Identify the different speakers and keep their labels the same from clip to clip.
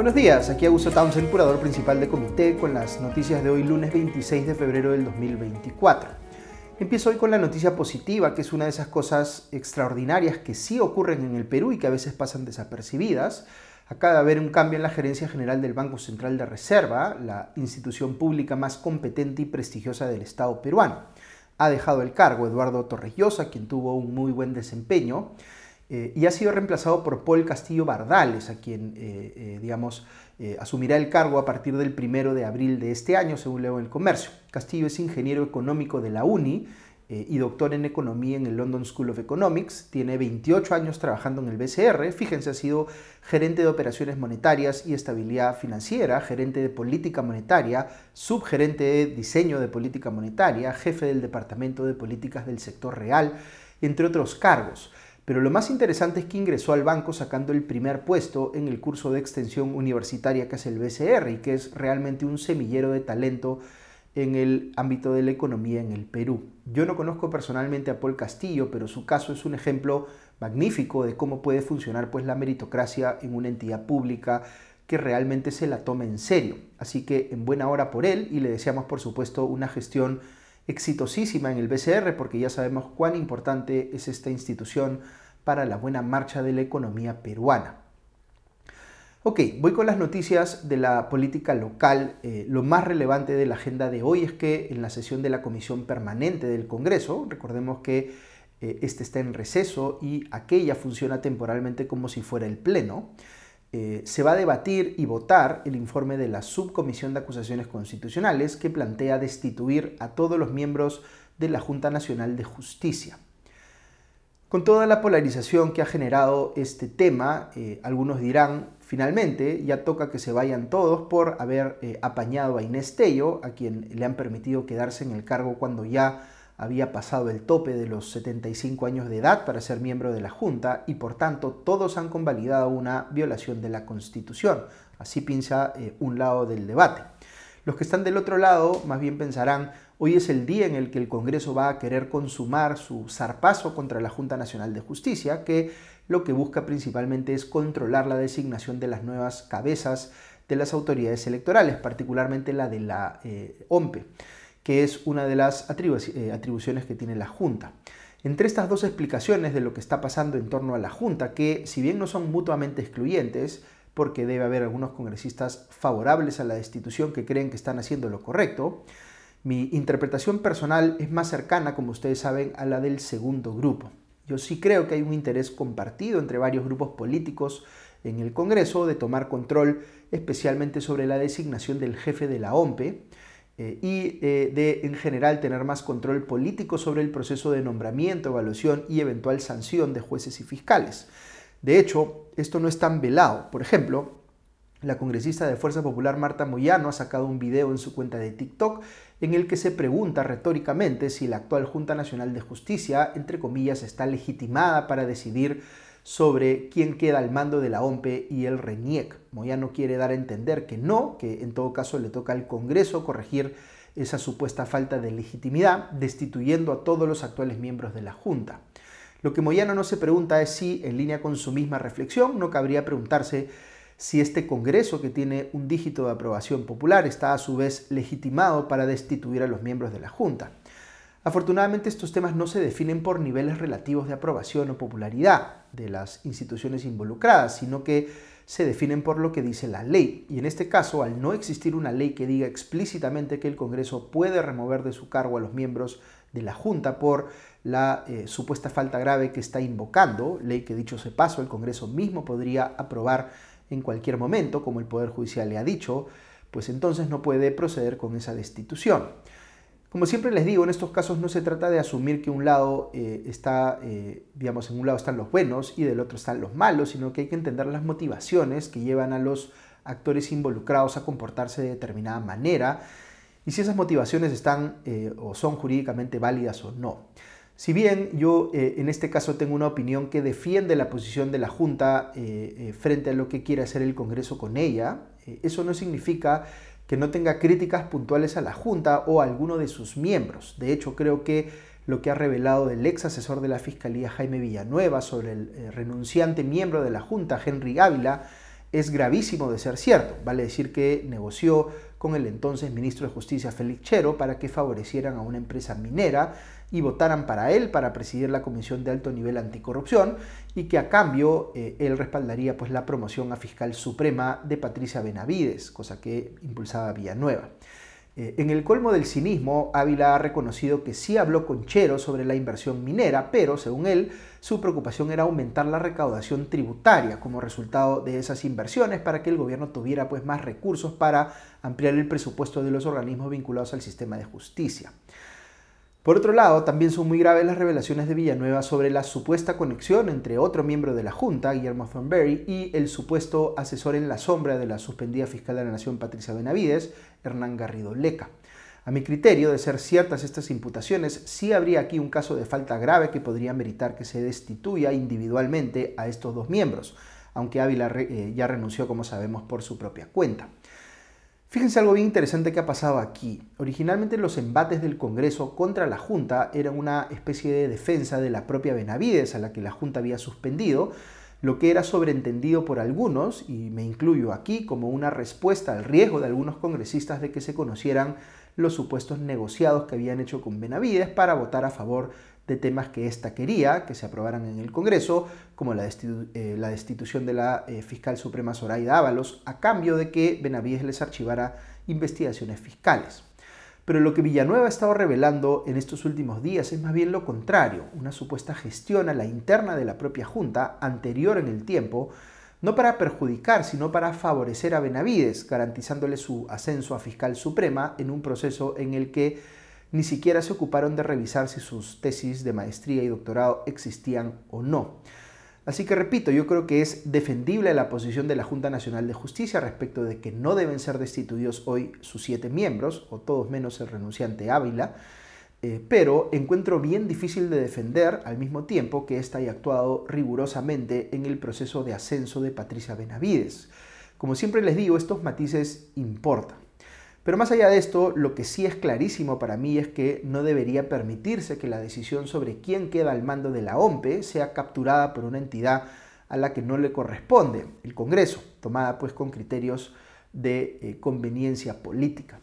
Speaker 1: Buenos días, aquí Augusto Townsend, curador principal de Comité, con las noticias de hoy, lunes 26 de febrero del 2024. Empiezo hoy con la noticia positiva, que es una de esas cosas extraordinarias que sí ocurren en el Perú y que a veces pasan desapercibidas. Acaba de haber un cambio en la gerencia general del Banco Central de Reserva, la institución pública más competente y prestigiosa del Estado peruano. Ha dejado el cargo Eduardo Torres-Llosa, quien tuvo un muy buen desempeño, y ha sido reemplazado por Paul Castillo Bardales, a quien, asumirá el cargo a partir del 1 de abril de este año, según leo en el Comercio. Castillo es ingeniero económico de la UNI y doctor en economía en el London School of Economics. Tiene 28 años trabajando en el BCR. Fíjense, ha sido gerente de operaciones monetarias y estabilidad financiera, gerente de política monetaria, subgerente de diseño de política monetaria, jefe del departamento de políticas del sector real, entre otros cargos. Pero lo más interesante es que ingresó al banco sacando el primer puesto en el curso de extensión universitaria que es el BCR y que es realmente un semillero de talento en el ámbito de la economía en el Perú. Yo no conozco personalmente a Paul Castillo, pero su caso es un ejemplo magnífico de cómo puede funcionar la meritocracia en una entidad pública que realmente se la tome en serio. Así que en buena hora por él, y le deseamos por supuesto una gestión exitosísima en el BCR, porque ya sabemos cuán importante es esta institución para la buena marcha de la economía peruana. Ok, voy con las noticias de la política local. Lo más relevante de la agenda de hoy es que en la sesión de la Comisión Permanente del Congreso, recordemos que este está en receso y aquella funciona temporalmente como si fuera el Pleno, se va a debatir y votar el informe de la Subcomisión de Acusaciones Constitucionales que plantea destituir a todos los miembros de la Junta Nacional de Justicia. Con toda la polarización que ha generado este tema, algunos dirán, finalmente ya toca que se vayan todos por haber apañado a Inés Tello, a quien le han permitido quedarse en el cargo cuando ya había pasado el tope de los 75 años de edad para ser miembro de la Junta y por tanto todos han convalidado una violación de la Constitución. Así piensa un lado del debate. Los que están del otro lado más bien pensarán, hoy es el día en el que el Congreso va a querer consumar su zarpazo contra la Junta Nacional de Justicia, que lo que busca principalmente es controlar la designación de las nuevas cabezas de las autoridades electorales, particularmente la de la OMPE, que es una de las atribuciones que tiene la Junta. Entre estas dos explicaciones de lo que está pasando en torno a la Junta, que si bien no son mutuamente excluyentes, porque debe haber algunos congresistas favorables a la destitución que creen que están haciendo lo correcto, mi interpretación personal es más cercana, como ustedes saben, a la del segundo grupo. Yo sí creo que hay un interés compartido entre varios grupos políticos en el Congreso de tomar control especialmente sobre la designación del jefe de la OMPE, y de en general tener más control político sobre el proceso de nombramiento, evaluación y eventual sanción de jueces y fiscales. De hecho, esto no es tan velado. Por ejemplo, la congresista de Fuerza Popular Marta Moyano ha sacado un video en su cuenta de TikTok en el que se pregunta retóricamente si la actual Junta Nacional de Justicia, entre comillas, está legitimada para decidir sobre quién queda al mando de la OMPE y el RENIEC. Moyano quiere dar a entender que no, que en todo caso le toca al Congreso corregir esa supuesta falta de legitimidad, destituyendo a todos los actuales miembros de la Junta. Lo que Moyano no se pregunta es si, en línea con su misma reflexión, no cabría preguntarse si este Congreso, que tiene un dígito de aprobación popular, está a su vez legitimado para destituir a los miembros de la Junta. Afortunadamente estos temas no se definen por niveles relativos de aprobación o popularidad de las instituciones involucradas, sino que se definen por lo que dice la ley. Y en este caso, al no existir una ley que diga explícitamente que el Congreso puede remover de su cargo a los miembros de la Junta por la supuesta falta grave que está invocando, ley que dicho sea paso el Congreso mismo podría aprobar en cualquier momento, como el Poder Judicial le ha dicho, pues entonces no puede proceder con esa destitución. Como siempre les digo, en estos casos no se trata de asumir que un lado en un lado están los buenos y del otro están los malos, sino que hay que entender las motivaciones que llevan a los actores involucrados a comportarse de determinada manera y si esas motivaciones están o son jurídicamente válidas o no. Si bien yo en este caso tengo una opinión que defiende la posición de la Junta frente a lo que quiere hacer el Congreso con ella, eso no significa que no tenga críticas puntuales a la Junta o a alguno de sus miembros. De hecho, creo que lo que ha revelado el ex asesor de la Fiscalía Jaime Villanueva sobre el renunciante miembro de la Junta, Henry Ávila, es gravísimo de ser cierto. Vale decir que negoció con el entonces ministro de Justicia Félix Chero para que favorecieran a una empresa minera y votaran para él para presidir la Comisión de Alto Nivel Anticorrupción, y que a cambio él respaldaría pues la promoción a fiscal suprema de Patricia Benavides, cosa que impulsaba Villanueva. En el colmo del cinismo, Ávila ha reconocido que sí habló con Chero sobre la inversión minera, pero según él, su preocupación era aumentar la recaudación tributaria como resultado de esas inversiones para que el gobierno tuviera pues más recursos para ampliar el presupuesto de los organismos vinculados al sistema de justicia. Por otro lado, también son muy graves las revelaciones de Villanueva sobre la supuesta conexión entre otro miembro de la Junta, Guillermo Thornberry, y el supuesto asesor en la sombra de la suspendida fiscal de la Nación, Patricia Benavides, Hernán Garrido Leca. A mi criterio, de ser ciertas estas imputaciones, sí habría aquí un caso de falta grave que podría meritar que se destituya individualmente a estos dos miembros, aunque Ávila ya renunció, como sabemos, por su propia cuenta. Fíjense algo bien interesante que ha pasado aquí. Originalmente los embates del Congreso contra la Junta eran una especie de defensa de la propia Benavides, a la que la Junta había suspendido, lo que era sobreentendido por algunos, y me incluyo aquí, como una respuesta al riesgo de algunos congresistas de que se conocieran los supuestos negociados que habían hecho con Benavides para votar a favor de temas que ésta quería que se aprobaran en el Congreso, como la destitución de la fiscal suprema Zoraida Ábalos, a cambio de que Benavides les archivara investigaciones fiscales. Pero lo que Villanueva ha estado revelando en estos últimos días es más bien lo contrario, una supuesta gestión a la interna de la propia Junta, anterior en el tiempo, no para perjudicar, sino para favorecer a Benavides, garantizándole su ascenso a fiscal suprema en un proceso en el que ni siquiera se ocuparon de revisar si sus tesis de maestría y doctorado existían o no. Así que repito, yo creo que es defendible la posición de la Junta Nacional de Justicia respecto de que no deben ser destituidos hoy sus 7 miembros, o todos menos el renunciante Ávila, pero encuentro bien difícil de defender al mismo tiempo que ésta haya actuado rigurosamente en el proceso de ascenso de Patricia Benavides. Como siempre les digo, estos matices importan. Pero más allá de esto, lo que sí es clarísimo para mí es que no debería permitirse que la decisión sobre quién queda al mando de la OMPE sea capturada por una entidad a la que no le corresponde, el Congreso, tomada pues con criterios de conveniencia política.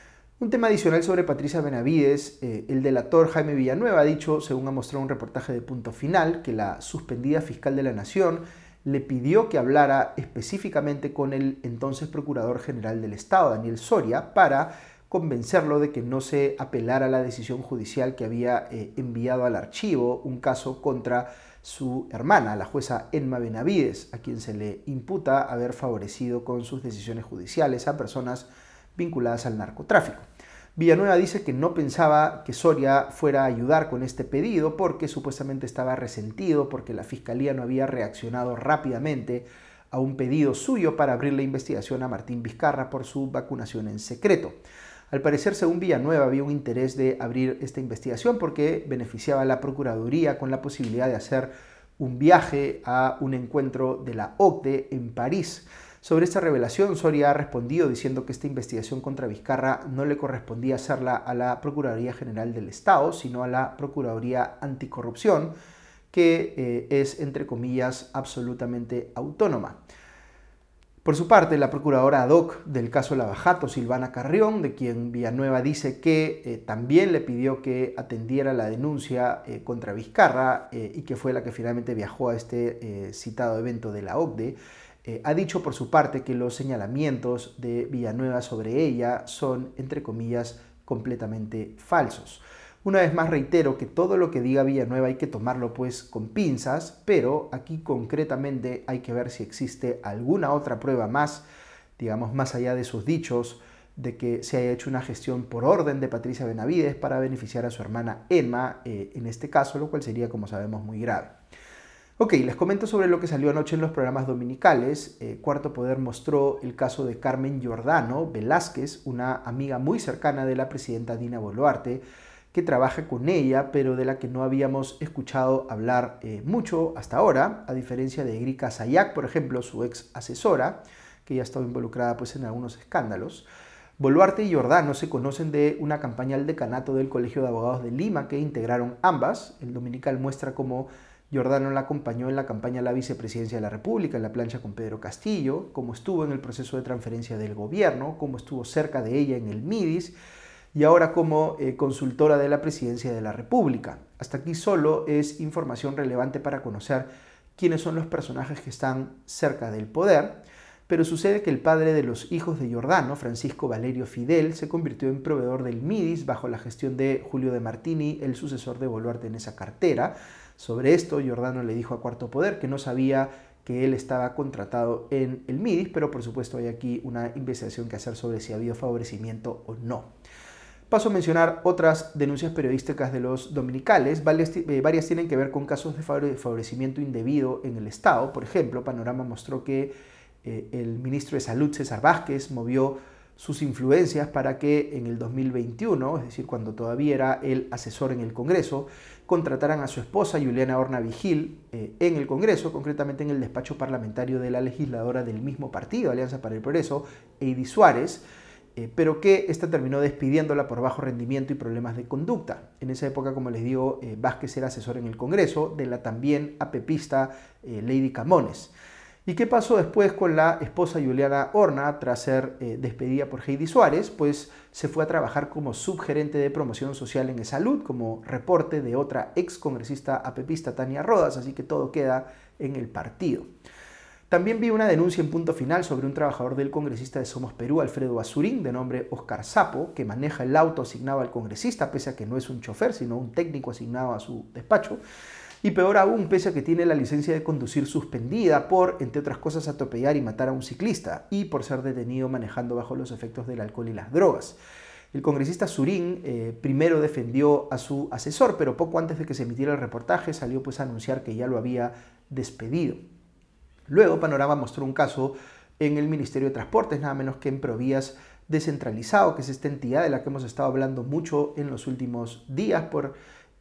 Speaker 1: Un tema adicional sobre Patricia Benavides, el delator Jaime Villanueva ha dicho, según ha mostrado un reportaje de Punto Final, que la suspendida fiscal de la Nación le pidió que hablara específicamente con el entonces Procurador General del Estado, Daniel Soria, para convencerlo de que no se apelara a la decisión judicial que había enviado al archivo un caso contra su hermana, la jueza Enma Benavides, a quien se le imputa haber favorecido con sus decisiones judiciales a personas vinculadas al narcotráfico. Villanueva dice que no pensaba que Soria fuera a ayudar con este pedido porque supuestamente estaba resentido porque la Fiscalía no había reaccionado rápidamente a un pedido suyo para abrir la investigación a Martín Vizcarra por su vacunación en secreto. Al parecer, según Villanueva, había un interés de abrir esta investigación porque beneficiaba a la Procuraduría con la posibilidad de hacer un viaje a un encuentro de la OCDE en París. Sobre esta revelación, Soria ha respondido diciendo que esta investigación contra Vizcarra no le correspondía hacerla a la Procuraduría General del Estado, sino a la Procuraduría Anticorrupción, que es, entre comillas, absolutamente autónoma. Por su parte, la procuradora ad hoc del caso Lavajato, Silvana Carrión, de quien Villanueva dice que también le pidió que atendiera la denuncia contra Vizcarra y que fue la que finalmente viajó a este citado evento de la OCDE, ha dicho por su parte que los señalamientos de Villanueva sobre ella son, entre comillas, completamente falsos. Una vez más reitero que todo lo que diga Villanueva hay que tomarlo pues con pinzas, pero aquí concretamente hay que ver si existe alguna otra prueba más, digamos más allá de sus dichos, de que se haya hecho una gestión por orden de Patricia Benavides para beneficiar a su hermana Enma, en este caso, lo cual sería, como sabemos, muy grave. Ok, les comento sobre lo que salió anoche en los programas dominicales. Cuarto Poder mostró el caso de Carmen Giordano Velázquez, una amiga muy cercana de la presidenta Dina Boluarte, que trabaja con ella, pero de la que no habíamos escuchado hablar mucho hasta ahora, a diferencia de Erika Sayac, por ejemplo, su ex asesora, que ya ha estado involucrada pues, en algunos escándalos. Boluarte y Giordano se conocen de una campaña al decanato del Colegio de Abogados de Lima que integraron ambas. El dominical muestra cómo Giordano la acompañó en la campaña a la vicepresidencia de la República, en la plancha con Pedro Castillo, como estuvo en el proceso de transferencia del gobierno, como estuvo cerca de ella en el MIDIS y ahora como consultora de la presidencia de la República. Hasta aquí solo es información relevante para conocer quiénes son los personajes que están cerca del poder, pero sucede que el padre de los hijos de Giordano, Francisco Valerio Fidel, se convirtió en proveedor del MIDIS bajo la gestión de Julio de Martini, el sucesor de Boluarte en esa cartera. Sobre esto, Giordano le dijo a Cuarto Poder que no sabía que él estaba contratado en el MIDIS, pero por supuesto hay aquí una investigación que hacer sobre si ha habido favorecimiento o no. Paso a mencionar otras denuncias periodísticas de los dominicales. Varias tienen que ver con casos de favorecimiento indebido en el Estado. Por ejemplo, Panorama mostró que el ministro de Salud, César Vázquez, movió sus influencias para que en el 2021, es decir, cuando todavía era el asesor en el Congreso, contrataran a su esposa, Juliana Horna Vigil, en el Congreso, concretamente en el despacho parlamentario de la legisladora del mismo partido, Alianza para el Progreso, Heidi Suárez, pero que esta terminó despidiéndola por bajo rendimiento y problemas de conducta. En esa época, como les digo, Vázquez era asesor en el Congreso de la también apepista Lady Camones. ¿Y qué pasó después con la esposa Juliana Horna tras ser despedida por Heidi Suárez? Pues se fue a trabajar como subgerente de promoción social en Salud, como reporte de otra ex congresista apepista, Tania Rodas, así que todo queda en el partido. También vi una denuncia en Punto Final sobre un trabajador del congresista de Somos Perú, Alfredo Azurín, de nombre Oscar Sapo, que maneja el auto asignado al congresista, pese a que no es un chofer, sino un técnico asignado a su despacho. Y peor aún, pese a que tiene la licencia de conducir suspendida por, entre otras cosas, atropellar y matar a un ciclista y por ser detenido manejando bajo los efectos del alcohol y las drogas. El congresista Azurín primero defendió a su asesor, pero poco antes de que se emitiera el reportaje salió pues a anunciar que ya lo había despedido. Luego Panorama mostró un caso en el Ministerio de Transportes, nada menos que en Provías Descentralizado, que es esta entidad de la que hemos estado hablando mucho en los últimos días por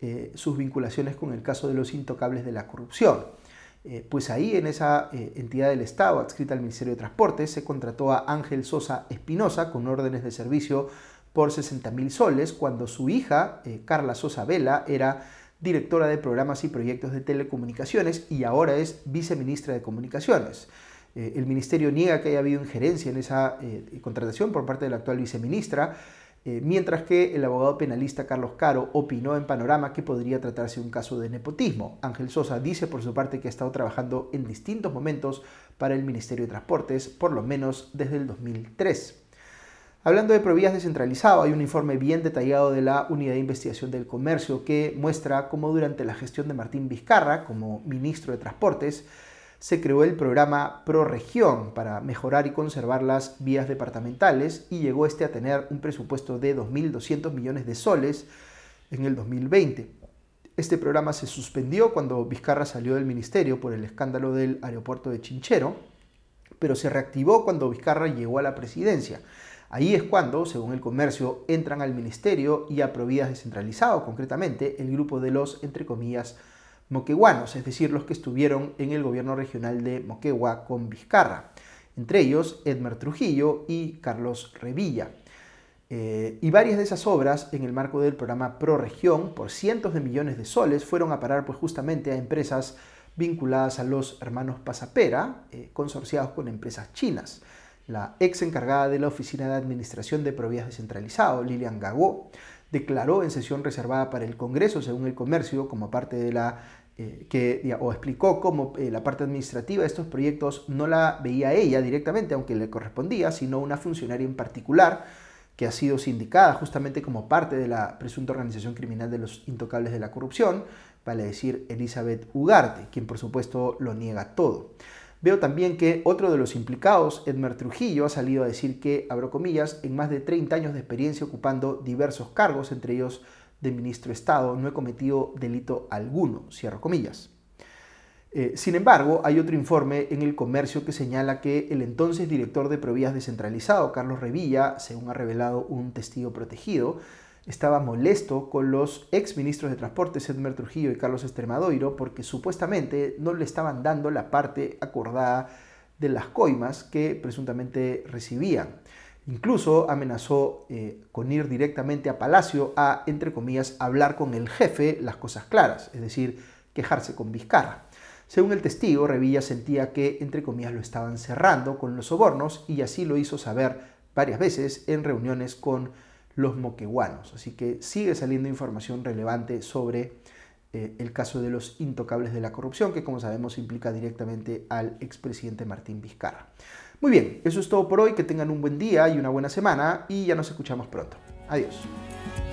Speaker 1: sus vinculaciones con el caso de los intocables de la corrupción. Pues ahí en esa entidad del Estado adscrita al Ministerio de Transportes se contrató a Ángel Sosa Espinosa con órdenes de servicio por 60.000 soles cuando su hija, Carla Sosa Vela, era directora de programas y proyectos de telecomunicaciones y ahora es viceministra de Comunicaciones. El ministerio niega que haya habido injerencia en esa contratación por parte de la actual viceministra, mientras que el abogado penalista Carlos Caro opinó en Panorama que podría tratarse de un caso de nepotismo. Ángel Sosa dice por su parte que ha estado trabajando en distintos momentos para el Ministerio de Transportes, por lo menos desde el 2003. Hablando de Provías Descentralizado, hay un informe bien detallado de la Unidad de Investigación del Comercio que muestra cómo durante la gestión de Martín Vizcarra como ministro de Transportes se creó el programa ProRegión para mejorar y conservar las vías departamentales y llegó a tener un presupuesto de 2.200 millones de soles en el 2020. Este programa se suspendió cuando Vizcarra salió del ministerio por el escándalo del aeropuerto de Chinchero, pero se reactivó cuando Vizcarra llegó a la presidencia. Ahí es cuando, según el Comercio, entran al ministerio y a Provías Descentralizado, concretamente el grupo de los, entre comillas, moqueguanos, es decir, los que estuvieron en el gobierno regional de Moquegua con Vizcarra, entre ellos Edmer Trujillo y Carlos Revilla. Y varias de esas obras, en el marco del programa ProRegión, por cientos de millones de soles, fueron a parar pues, justamente a empresas vinculadas a los hermanos Pasapera, consorciados con empresas chinas. La ex encargada de la Oficina de Administración de Provías Descentralizado, Lilian Gagó, declaró en sesión reservada para el Congreso, según el Comercio, como parte de la explicó cómo la parte administrativa de estos proyectos no la veía ella directamente, aunque le correspondía, sino una funcionaria en particular que ha sido sindicada justamente como parte de la presunta organización criminal de los intocables de la corrupción, vale decir Elizabeth Ugarte, quien por supuesto lo niega todo. Veo también que otro de los implicados, Edmer Trujillo, ha salido a decir que, abro comillas, en más de 30 años de experiencia ocupando diversos cargos, entre ellos de ministro de Estado, no he cometido delito alguno, cierro comillas. Sin embargo, hay otro informe en el Comercio que señala que el entonces director de Provías Descentralizado, Carlos Revilla, según ha revelado un testigo protegido, estaba molesto con los exministros de Transportes, Edmer Trujillo y Carlos Extremadoiro, porque supuestamente no le estaban dando la parte acordada de las coimas que presuntamente recibían. Incluso amenazó con ir directamente a Palacio a, entre comillas, hablar con el jefe las cosas claras, es decir, quejarse con Vizcarra. Según el testigo, Revilla sentía que, entre comillas, lo estaban cerrando con los sobornos y así lo hizo saber varias veces en reuniones con los moqueguanos. Así que sigue saliendo información relevante sobre el caso de los intocables de la corrupción, que como sabemos implica directamente al expresidente Martín Vizcarra. Muy bien, eso es todo por hoy. Que tengan un buen día y una buena semana y ya nos escuchamos pronto. Adiós.